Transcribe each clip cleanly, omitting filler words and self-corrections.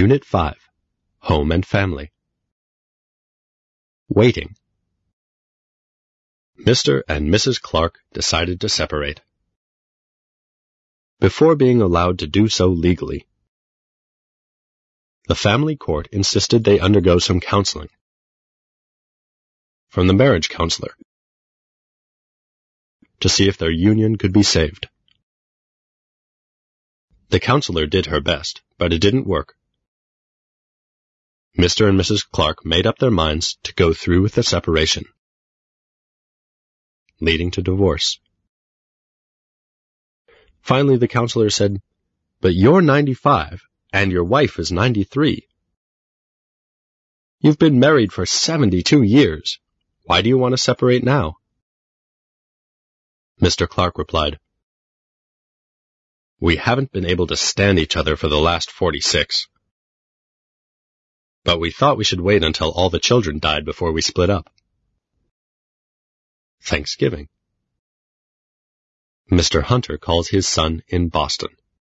Unit 5, Home and Family. Waiting. Mr. and Mrs. Clark decided to separate. Before being allowed to do so legally, the family court insisted they undergo some counseling from the marriage counselor to see if their union could be saved. The counselor did her best, but it didn't work. Mr. and Mrs. Clark made up their minds to go through with the separation, leading to divorce. Finally, the counselor said, "But you're 95 and your wife is 93. You've been married for 72 years. Why do you want to separate now?" Mr. Clark replied, "We haven't been able to stand each other for the last 46. But we thought we should wait until all the children died before we split up." Thanksgiving. Mr. Hunter calls his son in Boston.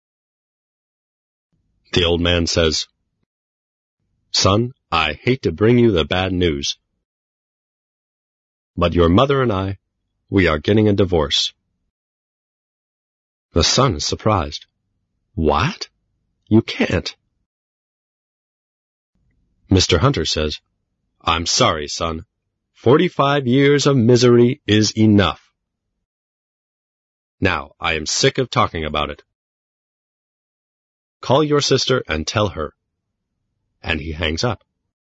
The old man says, "Son, I hate to bring you the bad news, but your mother and I, we are getting a divorce." The son is surprised. "What? You can't." Mr. Hunter says, "I'm sorry, son. 45 years of misery is enough. Now, I am sick of talking about it. Call your sister and tell her." And he hangs up.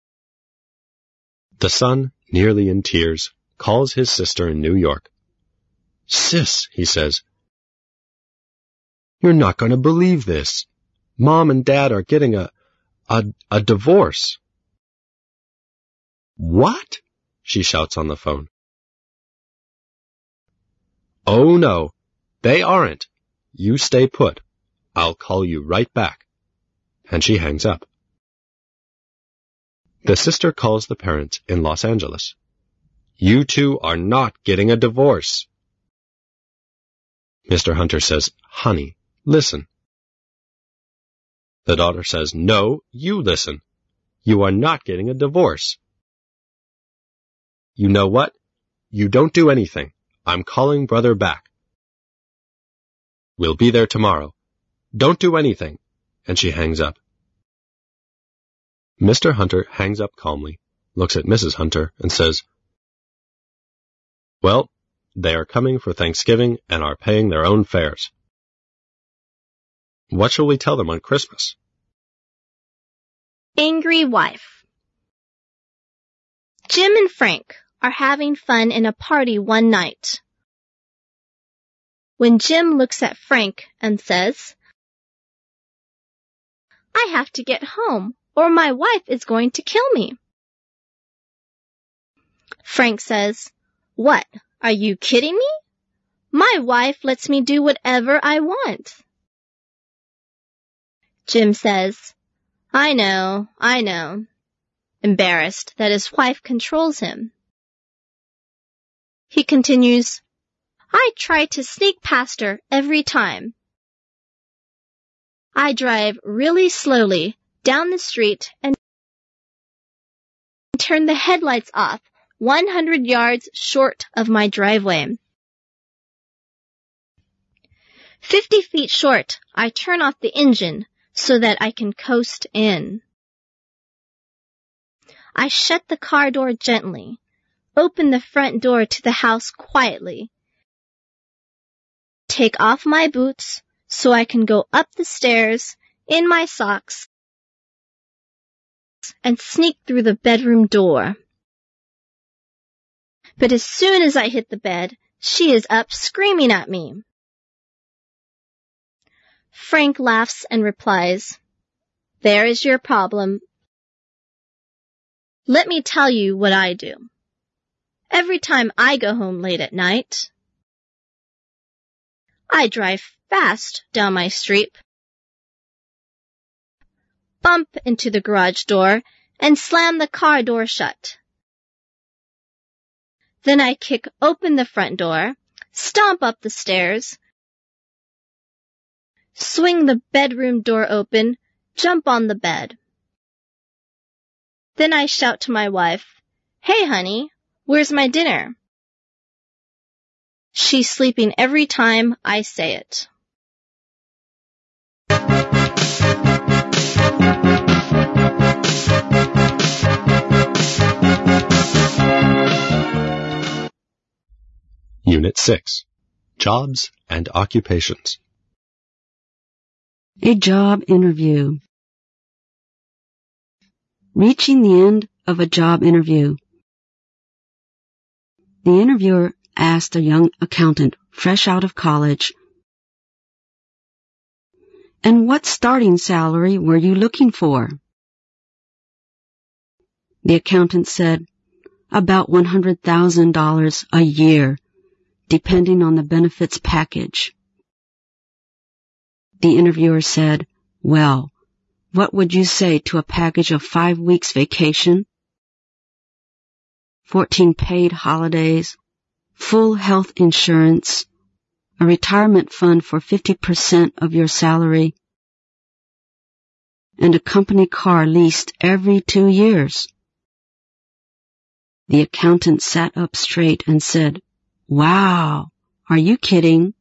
The son, nearly in tears, calls his sister in New York. "Sis," he says, "you're not going to believe this. Mom and Dad are getting a divorce." "What?" she shouts on the phone. "Oh no, they aren't. You stay put. I'll call you right back." And she hangs up. The sister calls the parents in Los Angeles. "You two are not getting a divorce." Mr. Hunter says, "Honey, listen." The daughter says, "No, you listen. You are not getting a divorce." "You know what? You don't do anything. I'm calling brother back. We'll be there tomorrow. Don't do anything." And she hangs up. Mr. Hunter hangs up calmly, looks at Mrs. Hunter, and says, "Well, they are coming for Thanksgiving and are paying their own fares. What shall we tell them on Christmas?" Angry wife. Jim and Frank are having fun in a party one night, when Jim looks at Frank and says, "I have to get home, or my wife is going to kill me." Frank says, "What, are you kidding me? My wife lets me do whatever I want." Jim says, I know, embarrassed that his wife controls him. He continues, "I try to sneak past her every time. I drive really slowly down the street and turn the headlights off 100 yards short of my driveway. 50 feet short, I turn off the engine so that I can coast in. I shut the car door gently, open the front door to the house quietly, take off my boots so I can go up the stairs in my socks and sneak through the bedroom door. But as soon as I hit the bed, she is up screaming at me." Frank laughs and replies, "There is your problem. Let me tell you what I do. Every time I go home late at night, I drive fast down my street, bump into the garage door, and slam the car door shut. Then I kick open the front door, stomp up the stairs, swing the bedroom door open, jump on the bed. Then I shout to my wife, "Hey, honey, where's my dinner?" She's sleeping every time I say it. Unit 6. Jobs and Occupations. A job interview. Reaching the end of a job interview. The interviewer asked a young accountant fresh out of college, "And what starting salary were you looking for?" The accountant said, "About $100,000 a year, depending on the benefits package." The interviewer said, "Well, what would you say to a package of 5 weeks vacation, 14 paid holidays, full health insurance, a retirement fund for 50% of your salary, and a company car leased every 2 years?" The accountant sat up straight and said, "Wow, are you kidding?"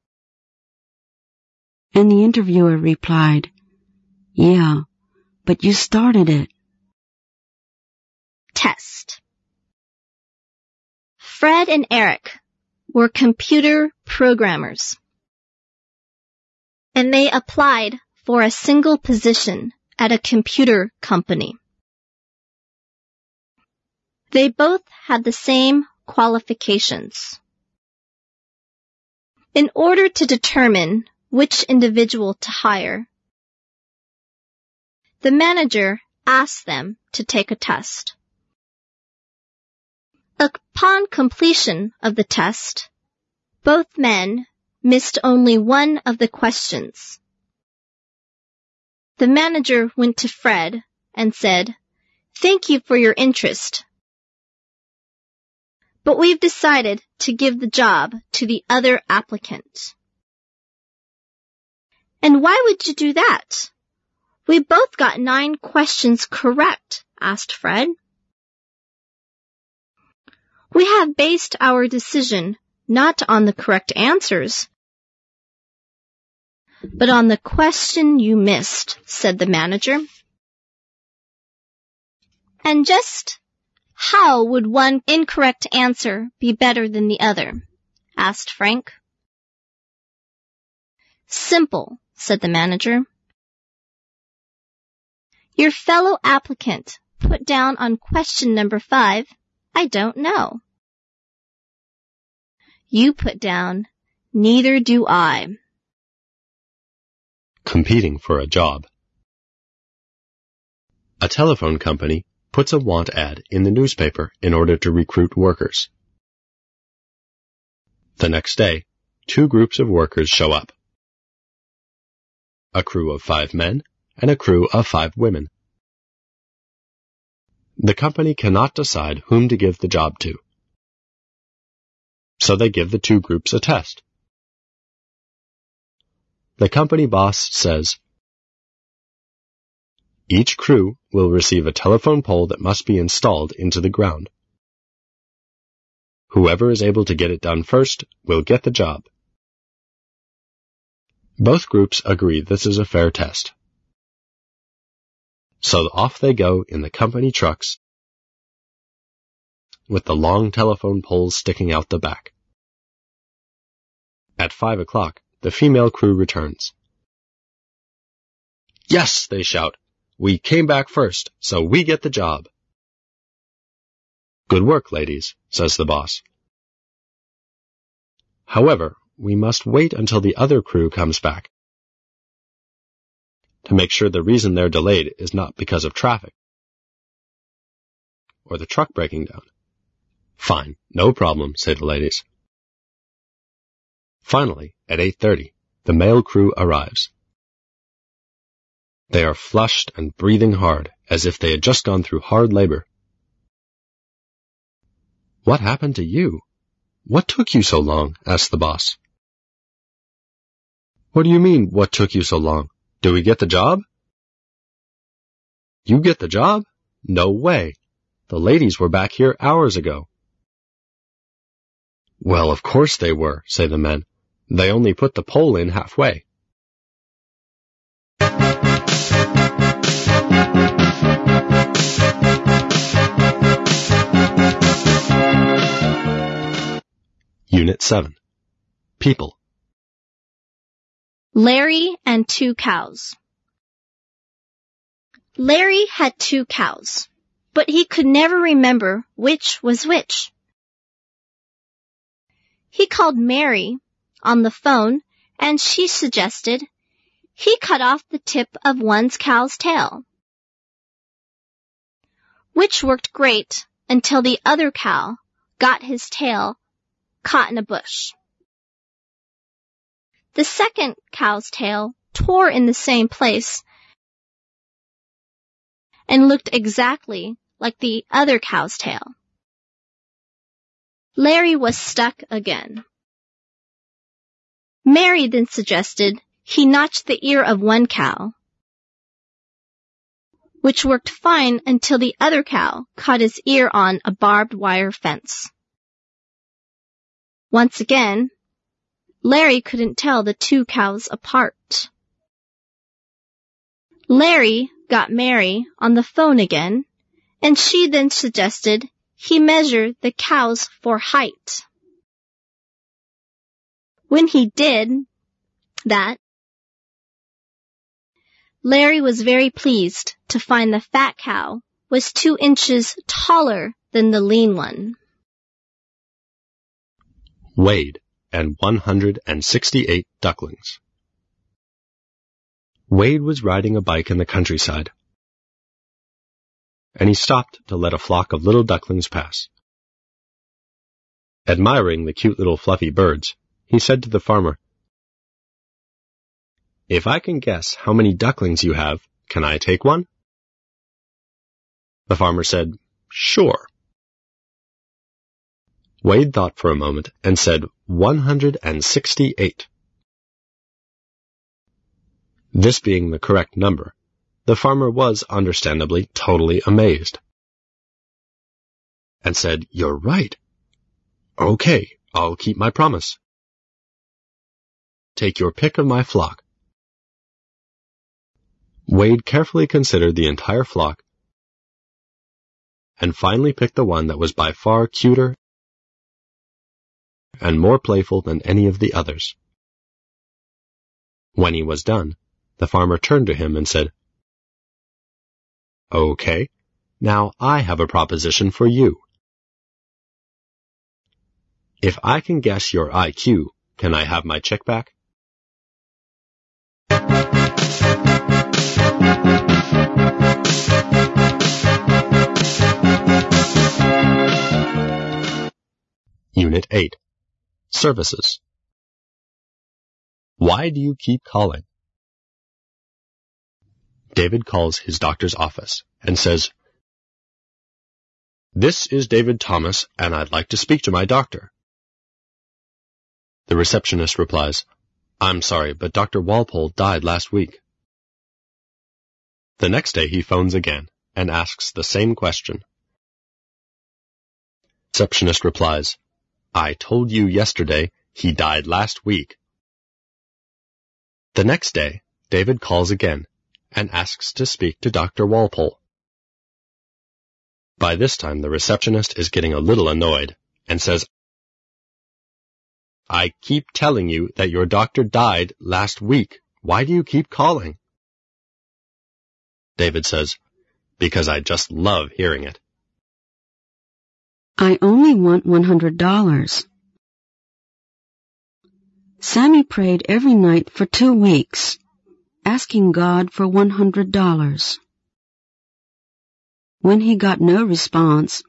And the interviewer replied, "Yeah, but you started it." Test. Fred and Eric were computer programmers, and they applied for a single position at a computer company. They both had the same qualifications. In order to determine which individual to hire, the manager asked them to take a test. Upon completion of the test, both men missed only one of the questions. The manager went to Fred and said, "Thank you for your interest, but we've decided to give the job to the other applicant." "And why would you do that? We both got 9 questions correct," asked Fred. "We have based our decision not on the correct answers, but on the question you missed," said the manager. "And just how would one incorrect answer be better than the other?" asked Frank. "Simple," said the manager. Your fellow applicant put down on question number 5, "I don't know." You put down, "Neither do I." Competing for a job. A telephone company puts a want ad in the newspaper in order to recruit workers. The next day, 2 groups of workers show up. A crew of 5 men and a crew of 5 women. The company cannot decide whom to give the job to, so they give the 2 groups a test. The company boss says, "Each crew will receive a telephone pole that must be installed into the ground. Whoever is able to get it done first will get the job." Both groups agree this is a fair test. So off they go in the company trucks with the long telephone poles sticking out the back. At 5 o'clock, the female crew returns. "Yes," they shout, "we came back first, so we get the job." "Good work, ladies," says the boss. "However, we must wait until the other crew comes back to make sure the reason they're delayed is not because of traffic or the truck breaking down." "Fine, no problem," say the ladies. Finally, at 8:30, the male crew arrives. They are flushed and breathing hard, as if they had just gone through hard labor. "What happened to you? What took you so long?" asks the boss. "What do you mean, what took you so long? Do we get the job?" "You get the job? No way. The ladies were back here hours ago." "Well, of course they were," say the men. "They only put the pole in halfway." Unit 7. People. Larry and 2 cows. Larry had 2 cows, but he could never remember which was which. He called Mary on the phone, and she suggested he cut off the tip of one cow's tail, which worked great until the other cow got his tail caught in a bush. The second cow's tail tore in the same place and looked exactly like the other cow's tail. Larry was stuck again. Mary then suggested he notch the ear of one cow, which worked fine until the other cow caught his ear on a barbed wire fence. Once again, Larry couldn't tell the 2 cows apart. Larry got Mary on the phone again, and she then suggested he measure the cows for height. When he did that, Larry was very pleased to find the fat cow was 2 inches taller than the lean one. Wade and 168 ducklings. Wade was riding a bike in the countryside, and he stopped to let a flock of little ducklings pass. Admiring the cute little fluffy birds, he said to the farmer, "If I can guess how many ducklings you have, can I take one?" The farmer said, "Sure." Wade thought for a moment and said 168. This being the correct number, the farmer was, understandably, totally amazed, and said, "You're right. Okay, I'll keep my promise. Take your pick of my flock." Wade carefully considered the entire flock and finally picked the one that was by far cuter and more playful than any of the others. When he was done, the farmer turned to him and said, "Okay, now I have a proposition for you. If I can guess your IQ, can I have my chick back?" Unit 8. Services. Why do you keep calling? David calls his doctor's office and says, "This is David Thomas, and I'd like to speak to my doctor." The receptionist replies, "I'm sorry, but Dr. Walpole died last week." The next day he phones again and asks the same question. The receptionist replies, "I told you yesterday he died last week." The next day, David calls again and asks to speak to Dr. Walpole. By this time, the receptionist is getting a little annoyed and says, "I keep telling you that your doctor died last week. Why do you keep calling?" David says, "Because I just love hearing it." I only want $100. Sammy prayed every night for 2 weeks, asking God for $100. When he got no response,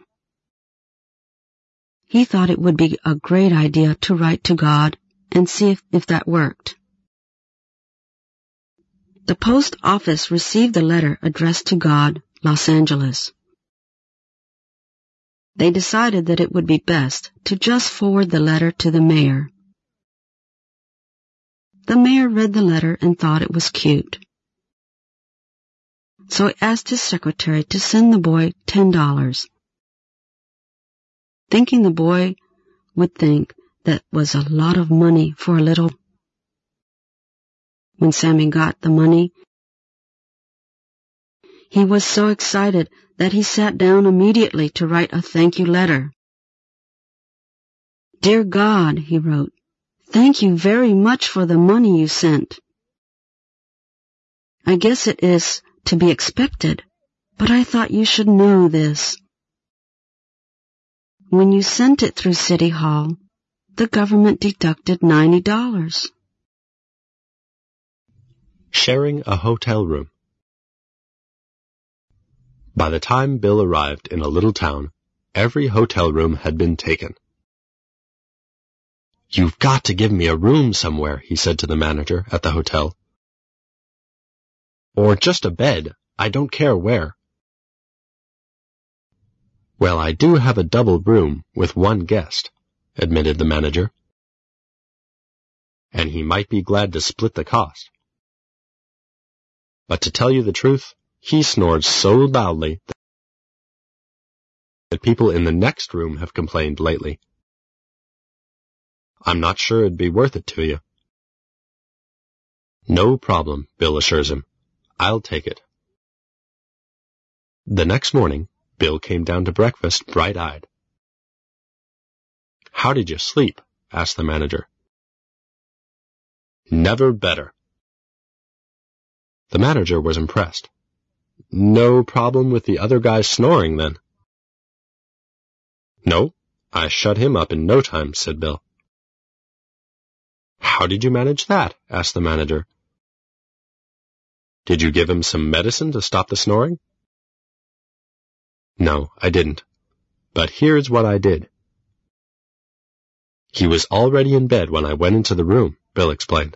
he thought it would be a great idea to write to God and see if that worked. The post office received a letter addressed to God, Los Angeles. They decided that it would be best to just forward the letter to the mayor. The mayor read the letter and thought it was cute. So he asked his secretary to send the boy $10 thinking the boy would think that was a lot of money for a little. When Sammy got the money, he was so excited that he sat down immediately to write a thank you letter. "Dear God," he wrote, "thank you very much for the money you sent. I guess it is to be expected, but I thought you should know this. When you sent it through City Hall, the government deducted $90. Sharing a hotel room. By the time Bill arrived in a little town, every hotel room had been taken. "You've got to give me a room somewhere," he said to the manager at the hotel. "Or just a bed. I don't care where." "Well, I do have a double room with one guest," admitted the manager. "And he might be glad to split the cost. But to tell you the truth, he snores so loudly that people in the next room have complained lately. I'm not sure it'd be worth it to you." "No problem," Bill assures him. "I'll take it." The next morning, Bill came down to breakfast bright-eyed. "How did you sleep?" asked the manager. "Never better." The manager was impressed. "No problem with the other guy snoring, then?" "No, I shut him up in no time," said Bill. "How did you manage that?" asked the manager. "Did you give him some medicine to stop the snoring?" "No, I didn't. But here's what I did." "He was already in bed when I went into the room," Bill explained.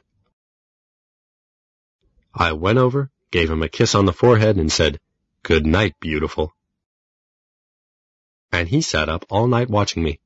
"I went over, gave him a kiss on the forehead, and said, 'Good night, beautiful.' And he sat up all night watching me.